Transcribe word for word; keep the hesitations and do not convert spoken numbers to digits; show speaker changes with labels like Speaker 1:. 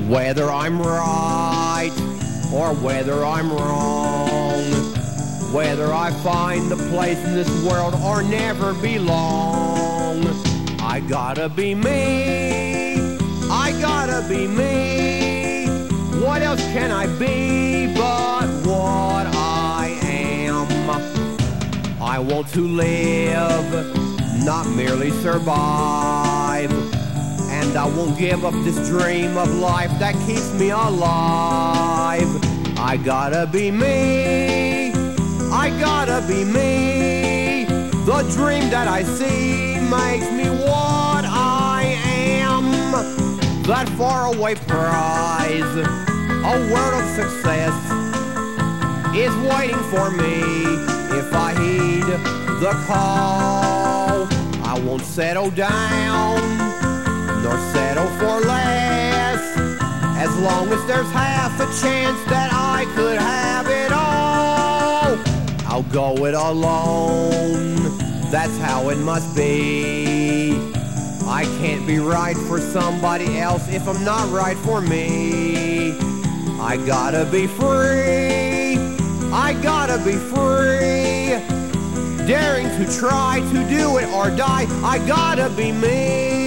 Speaker 1: Whether I'm right or whether I'm wrong, whether I find the place in this world or never belong, I gotta be me, I gotta be me. What else can I be but what I am? I want to live, not merely survive, and I won't give up this dream of life that keeps me alive. I gotta be me, I gotta be me. The dream that I see makes me what I am. That faraway prize, a world of success, is waiting for me if I heed the call. I won't settle down, nor settle for less, as long as there's half a chance that I could have it all. I'll go it alone, that's how it must be. I can't be right for somebody else if I'm not right for me. I gotta be free, I gotta be free, daring to try to do it or die. I gotta be me.